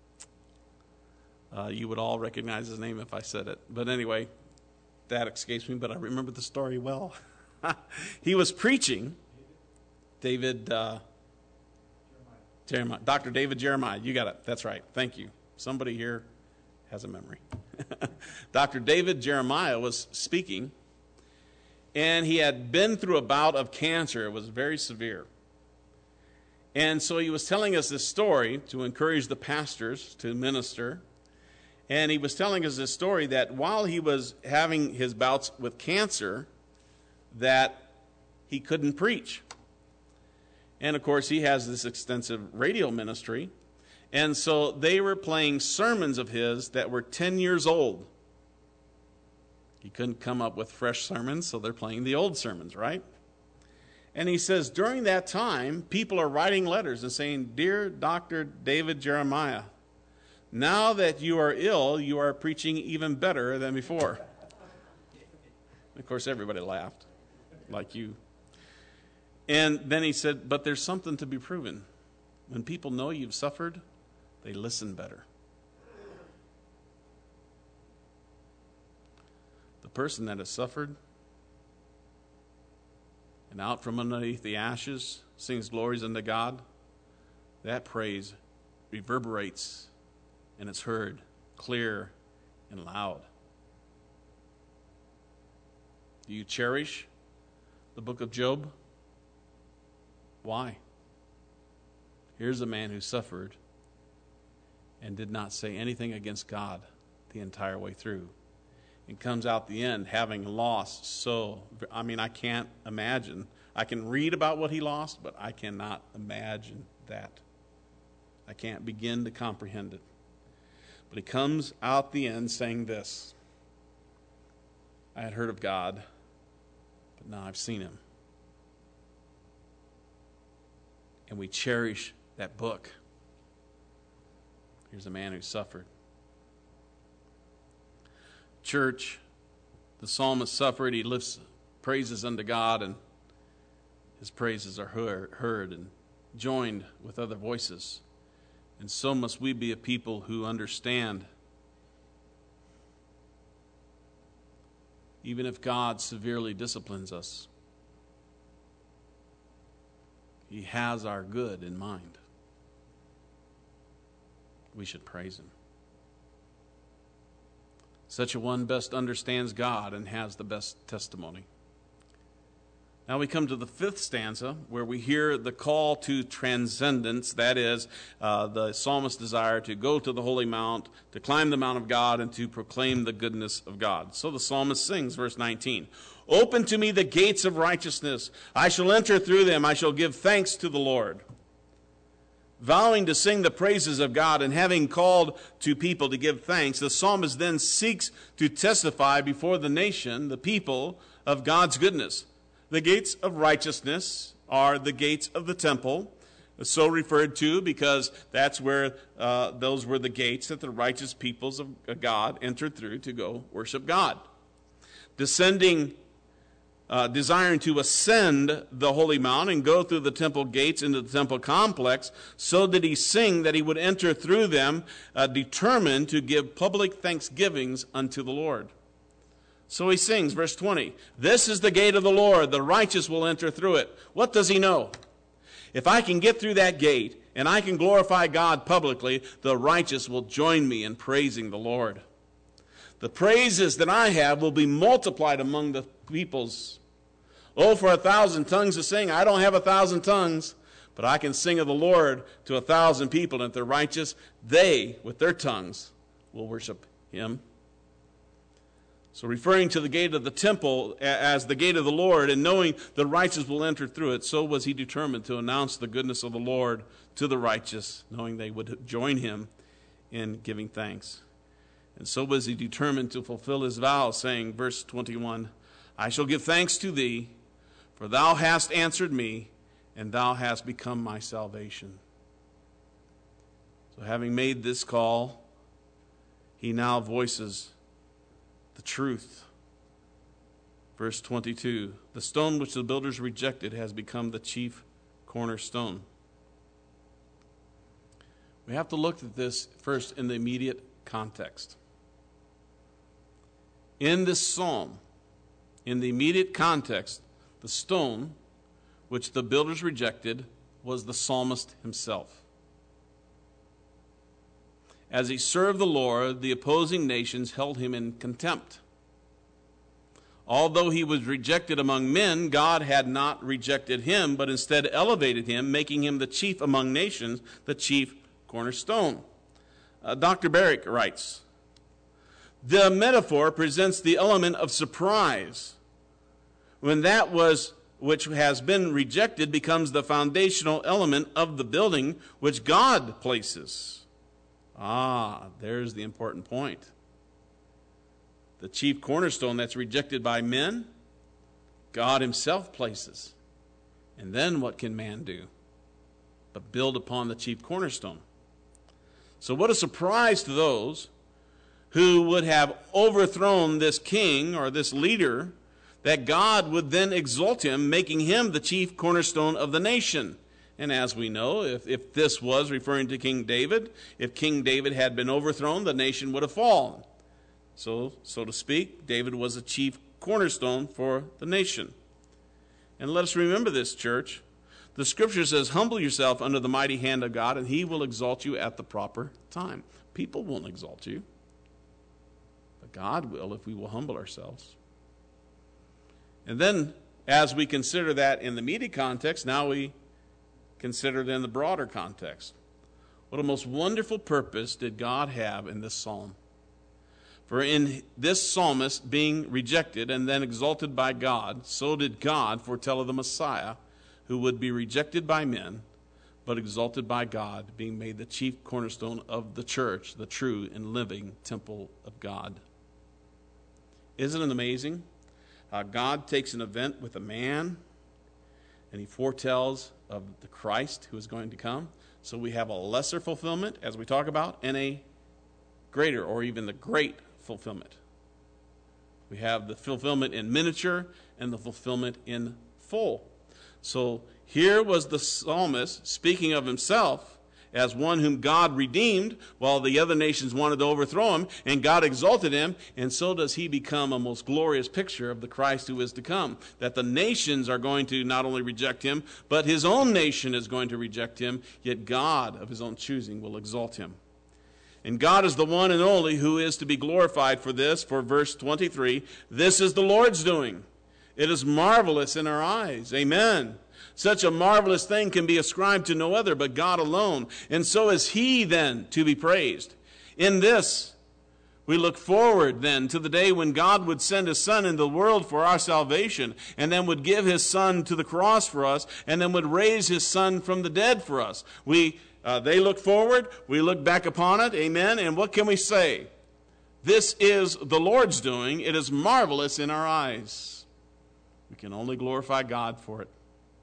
Uh, you would all recognize his name if I said it. But anyway, that escapes me, but I remember the story well. He was preaching, David, uh, Jeremiah. Doctor David Jeremiah. You got it. That's right. Thank you. Somebody here has a memory. Doctor David Jeremiah was speaking, and he had been through a bout of cancer. It was very severe. And so he was telling us this story to encourage the pastors to minister. And he was telling us this story that while he was having his bouts with cancer, that he couldn't preach. And of course, he has this extensive radio ministry. And so they were playing sermons of his that were ten years old. He couldn't come up with fresh sermons, so they're playing the old sermons, right? And he says, during that time, people are writing letters and saying, "Dear Doctor David Jeremiah, now that you are ill, you are preaching even better than before." Of course, everybody laughed, like you. And then he said, but there's something to be proven. When people know you've suffered, they listen better. The person that has suffered and out from underneath the ashes sings glories unto God, that praise reverberates and it's heard clear and loud. Do you cherish the book of Job? Why? Here's a man who suffered and did not say anything against God the entire way through. And comes out the end having lost so, I mean, I can't imagine. I can read about what he lost, but I cannot imagine that. I can't begin to comprehend it. But he comes out the end saying this: I had heard of God, but now I've seen him. And we cherish that book. Here's a man who suffered. Church, the psalmist suffered. He lifts praises unto God, and his praises are heard and joined with other voices. And so must we be a people who understand, even if God severely disciplines us, he has our good in mind. We should praise him. Such a one best understands God and has the best testimony. Now we come to the fifth stanza, where we hear the call to transcendence. That is, uh, the psalmist's desire to go to the holy mount, to climb the mount of God, and to proclaim the goodness of God. So the psalmist sings, verse nineteen, "Open to me the gates of righteousness. I shall enter through them. I shall give thanks to the Lord." Vowing to sing the praises of God and having called to people to give thanks, the psalmist then seeks to testify before the nation, the people, of God's goodness. The gates of righteousness are the gates of the temple, so referred to because that's where uh, those were the gates that the righteous peoples of God entered through to go worship God. Descending uh, desiring to ascend the holy mount and go through the temple gates into the temple complex, so did he sing that he would enter through them, uh, determined to give public thanksgivings unto the Lord. So he sings, verse twenty, "This is the gate of the Lord, the righteous will enter through it." What does he know? If I can get through that gate and I can glorify God publicly, the righteous will join me in praising the Lord. The praises that I have will be multiplied among the peoples. Oh, for a thousand tongues to sing. I don't have a thousand tongues, but I can sing of the Lord to a thousand people. And if they're righteous, they, with their tongues, will worship him. So referring to the gate of the temple as the gate of the Lord, and knowing the righteous will enter through it, so was he determined to announce the goodness of the Lord to the righteous, knowing they would join him in giving thanks. And so was he determined to fulfill his vow, saying, verse twenty-one, "I shall give thanks to thee, for thou hast answered me, and thou hast become my salvation." So having made this call, he now voices the truth. Verse twenty-two, "The stone which the builders rejected has become the chief cornerstone." We have to look at this first in the immediate context. In this psalm, in the immediate context, the stone which the builders rejected was the psalmist himself. As he served the Lord, the opposing nations held him in contempt. Although he was rejected among men, God had not rejected him, but instead elevated him, making him the chief among nations, the chief cornerstone. Uh, Doctor Barrick writes, "The metaphor presents the element of surprise when that was which has been rejected becomes the foundational element of the building which God places." Ah, there's the important point. The chief cornerstone that's rejected by men, God himself places. And then what can man do but build upon the chief cornerstone? So what a surprise to those who would have overthrown this king or this leader, that God would then exalt him, making him the chief cornerstone of the nation. And as we know, if, if this was referring to King David, if King David had been overthrown, the nation would have fallen. So, so to speak, David was a chief cornerstone for the nation. And let us remember this, church. The scripture says, "Humble yourself under the mighty hand of God, and he will exalt you at the proper time." People won't exalt you, but God will if we will humble ourselves. And then, as we consider that in the immediate context, now we consider it in the broader context. What a most wonderful purpose did God have in this psalm. For in this psalmist being rejected and then exalted by God, so did God foretell of the Messiah, who would be rejected by men, but exalted by God, being made the chief cornerstone of the church, the true and living temple of God. Isn't it amazing? Uh, God takes an event with a man, and he foretells of the Christ who is going to come. So we have a lesser fulfillment, as we talk about, and a greater, or even the great fulfillment. We have the fulfillment in miniature and the fulfillment in full. So here was the psalmist speaking of himself as one whom God redeemed, while the other nations wanted to overthrow him, and God exalted him, and so does he become a most glorious picture of the Christ who is to come. That the nations are going to not only reject him, but his own nation is going to reject him, yet God of his own choosing will exalt him. And God is the one and only who is to be glorified for this, for verse twenty-three, "This is the Lord's doing. It is marvelous in our eyes." Amen. Such a marvelous thing can be ascribed to no other but God alone. And so is he then to be praised. In this, we look forward then to the day when God would send his Son into the world for our salvation, and then would give his Son to the cross for us, and then would raise his Son from the dead for us. We, uh, they look forward, we look back upon it, amen, and what can we say? This is the Lord's doing. It is marvelous in our eyes. We can only glorify God for it.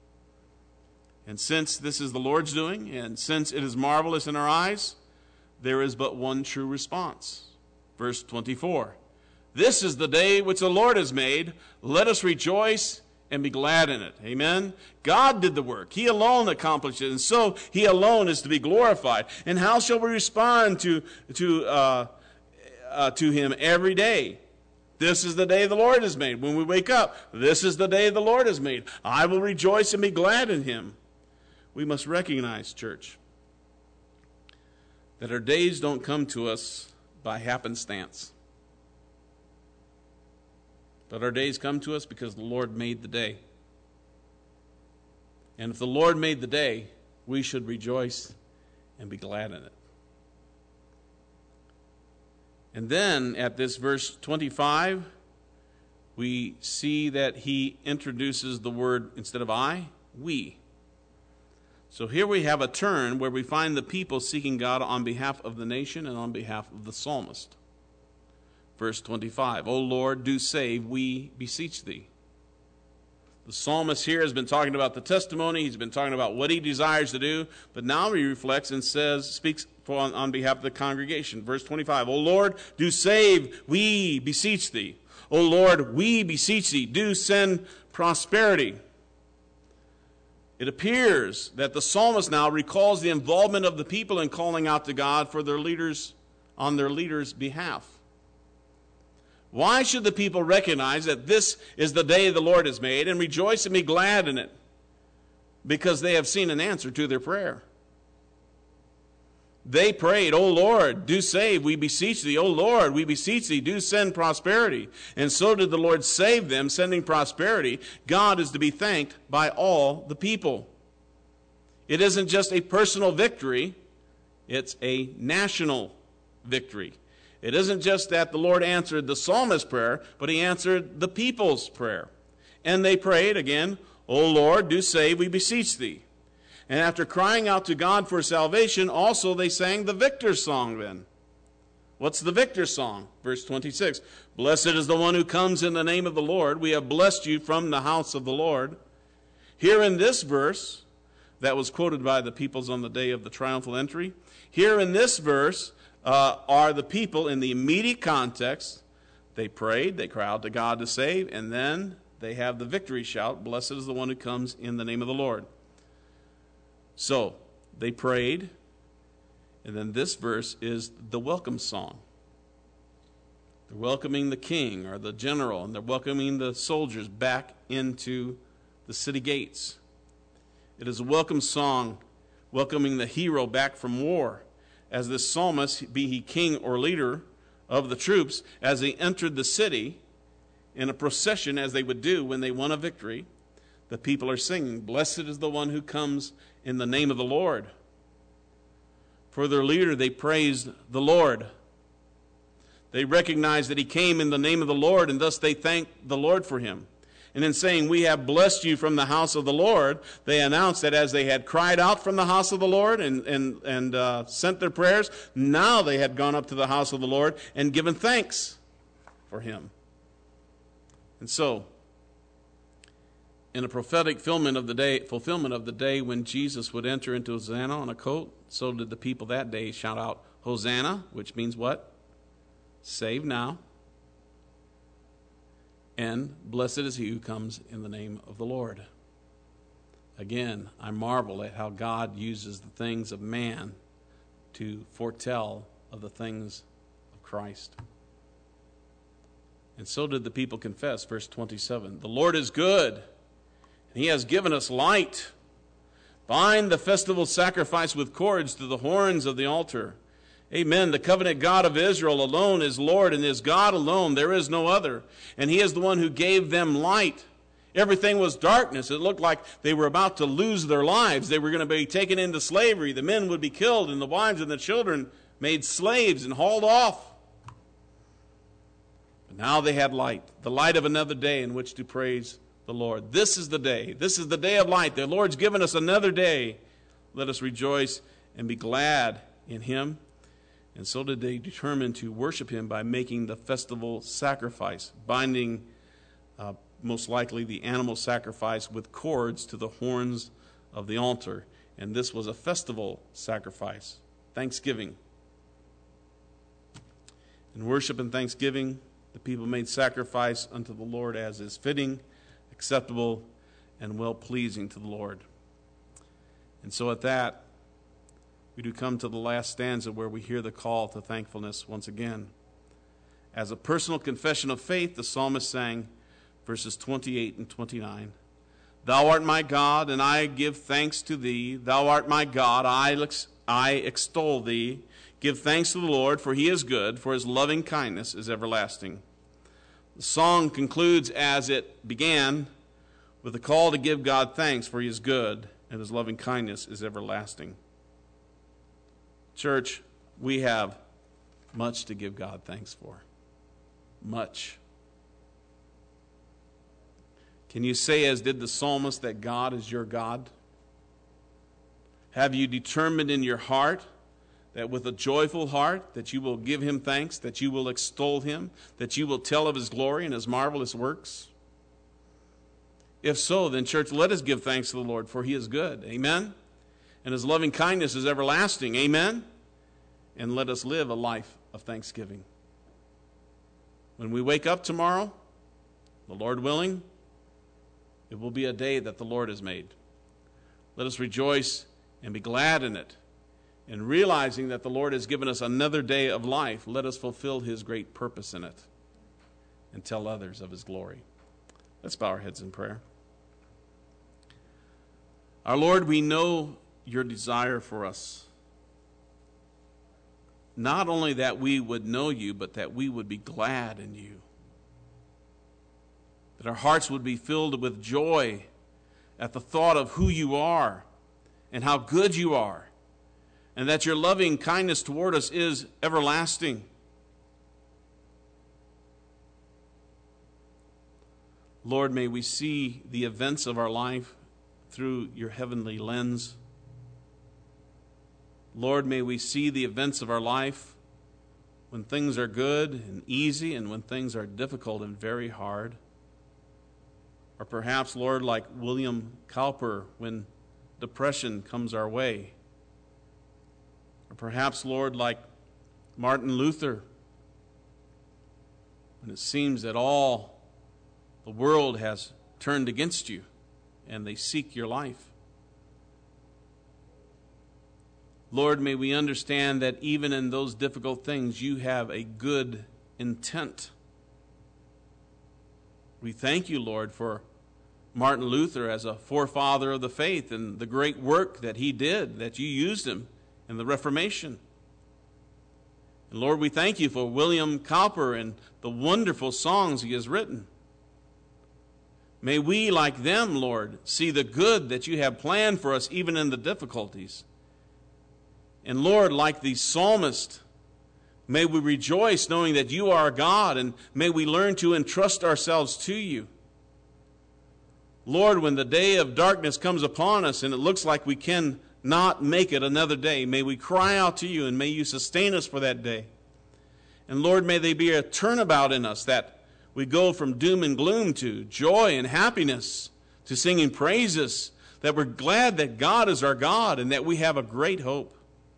And since this is the Lord's doing, and since it is marvelous in our eyes, there is but one true response. Verse twenty-four, This is the day which the Lord has made. Let us rejoice and be glad in it. Amen? God did the work. He alone accomplished it, and so He alone is to be glorified. And how shall we respond to, to, uh, uh, to Him every day? This is the day the Lord has made. When we wake up, this is the day the Lord has made. I will rejoice and be glad in Him. We must recognize, church, that our days don't come to us by happenstance. But our days come to us because the Lord made the day. And if the Lord made the day, we should rejoice and be glad in it. And then at this verse twenty-five, we see that he introduces the word, instead of I, we. So here we have a turn where we find the people seeking God on behalf of the nation and on behalf of the psalmist. Verse twenty-five, O Lord, do save, we beseech thee. The psalmist here has been talking about the testimony. He's been talking about what he desires to do. But now he reflects and says, speaks for on, on behalf of the congregation. Verse twenty-five, O Lord, do save, we beseech thee. O Lord, we beseech thee, do send prosperity. It appears that the psalmist now recalls the involvement of the people in calling out to God for their leaders, on their leaders' behalf. Why should the people recognize that this is the day the Lord has made and rejoice and be glad in it? Because they have seen an answer to their prayer. They prayed, O Lord, do save, we beseech thee. O Lord, we beseech thee, do send prosperity. And so did the Lord save them, sending prosperity. God is to be thanked by all the people. It isn't just a personal victory, it's a national victory. It isn't just that the Lord answered the psalmist's prayer, but he answered the people's prayer. And they prayed again, O Lord, do save, we beseech thee. And after crying out to God for salvation, also they sang the victor's song then. What's the victor's song? Verse twenty-six, Blessed is the one who comes in the name of the Lord. We have blessed you from the house of the Lord. Here in this verse, that was quoted by the peoples on the day of the triumphal entry, here in this verse uh, are the people in the immediate context. They prayed, they cried out to God to save, and then they have the victory shout, Blessed is the one who comes in the name of the Lord. So, they prayed, and then this verse is the welcome song. They're welcoming the king or the general, and they're welcoming the soldiers back into the city gates. It is a welcome song welcoming the hero back from war, as this psalmist, be he king or leader of the troops, as they entered the city in a procession, as they would do when they won a victory, the people are singing, Blessed is the one who comes in the name of the Lord. For their leader, they praised the Lord. They recognized that he came in the name of the Lord, and thus they thanked the Lord for him. And in saying, we have blessed you from the house of the Lord, they announced that as they had cried out from the house of the Lord and, and, and uh, sent their prayers, now they had gone up to the house of the Lord and given thanks for him. And so, in a prophetic fulfillment of the day, fulfillment of the day when Jesus would enter into Hosanna on a colt, so did the people that day shout out, Hosanna, which means what? Save now. And blessed is he who comes in the name of the Lord. Again, I marvel at how God uses the things of man to foretell of the things of Christ. And so did the people confess, verse twenty-seven. The Lord is good. He has given us light. Bind the festival sacrifice with cords to the horns of the altar. Amen. The covenant God of Israel alone is Lord, and is God alone. There is no other. And he is the one who gave them light. Everything was darkness. It looked like they were about to lose their lives. They were going to be taken into slavery. The men would be killed, and the wives and the children made slaves and hauled off. But now they had light, the light of another day in which to praise the Lord. This is the day. This is the day of light. The Lord's given us another day. Let us rejoice and be glad in him. And so did they determine to worship him by making the festival sacrifice, binding uh, most likely the animal sacrifice with cords to the horns of the altar. And this was a festival sacrifice, thanksgiving. In worship and thanksgiving, the people made sacrifice unto the Lord as is fitting, acceptable, and well-pleasing to the Lord. And so at that, we do come to the last stanza where we hear the call to thankfulness once again. As a personal confession of faith, the psalmist sang verses twenty-eight and twenty-nine. Thou art my God, and I give thanks to thee. Thou art my God, I, I extol thee. Give thanks to the Lord, for he is good, for his loving kindness is everlasting. The song concludes as it began, with a call to give God thanks, for he is good, and his loving kindness is everlasting. Church, we have much to give God thanks for. Much. Can you say, as did the psalmist, that God is your God? Have you determined in your heart that with a joyful heart that you will give him thanks, that you will extol him, that you will tell of his glory and his marvelous works? If so, then church, let us give thanks to the Lord, for he is good. Amen? And his loving kindness is everlasting. Amen? And let us live a life of thanksgiving. When we wake up tomorrow, the Lord willing, it will be a day that the Lord has made. Let us rejoice and be glad in it. And realizing that the Lord has given us another day of life, let us fulfill his great purpose in it and tell others of his glory. Let's bow our heads in prayer. Our Lord, we know your desire for us. Not only that we would know you, but that we would be glad in you. That our hearts would be filled with joy at the thought of who you are and how good you are, and that your loving kindness toward us is everlasting. Lord, may we see the events of our life through your heavenly lens. Lord, may we see the events of our life when things are good and easy and when things are difficult and very hard. Or perhaps, Lord, like William Cowper, when depression comes our way. Or perhaps, Lord, like Martin Luther, when it seems that all the world has turned against you and they seek your life. Lord, may we understand that even in those difficult things, you have a good intent. We thank you, Lord, for Martin Luther as a forefather of the faith and the great work that he did, that you used him in the Reformation. And Lord, we thank you for William Cowper and the wonderful songs he has written. May we, like them, Lord, see the good that you have planned for us even in the difficulties. And Lord, like the psalmist, may we rejoice knowing that you are God, and may we learn to entrust ourselves to you. Lord, when the day of darkness comes upon us and it looks like we cannot make it another day, may we cry out to you and may you sustain us for that day. And Lord, may there be a turnabout in us that we go from doom and gloom to joy and happiness, to singing praises, that we're glad that God is our God and that we have a great hope.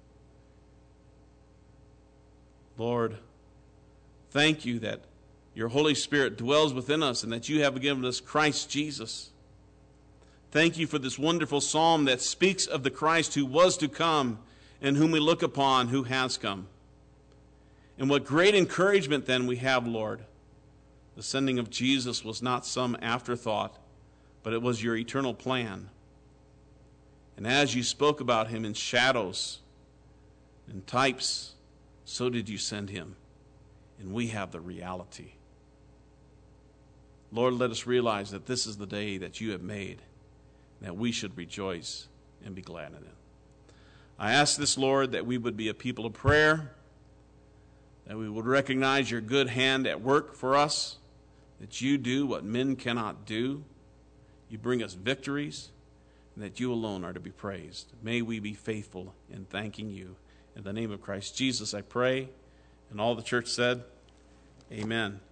Lord, thank you that your Holy Spirit dwells within us and that you have given us Christ Jesus. Thank you for this wonderful psalm that speaks of the Christ who was to come and whom we look upon, who has come. And what great encouragement then we have, Lord. The sending of Jesus was not some afterthought, but it was your eternal plan. And as you spoke about him in shadows and types, so did you send him. And we have the reality. Lord, let us realize that this is the day that you have made, that we should rejoice and be glad in it. I ask this, Lord, that we would be a people of prayer, that we would recognize your good hand at work for us, that you do what men cannot do. You bring us victories, and that you alone are to be praised. May we be faithful in thanking you. In the name of Christ Jesus, I pray. And all the church said, amen.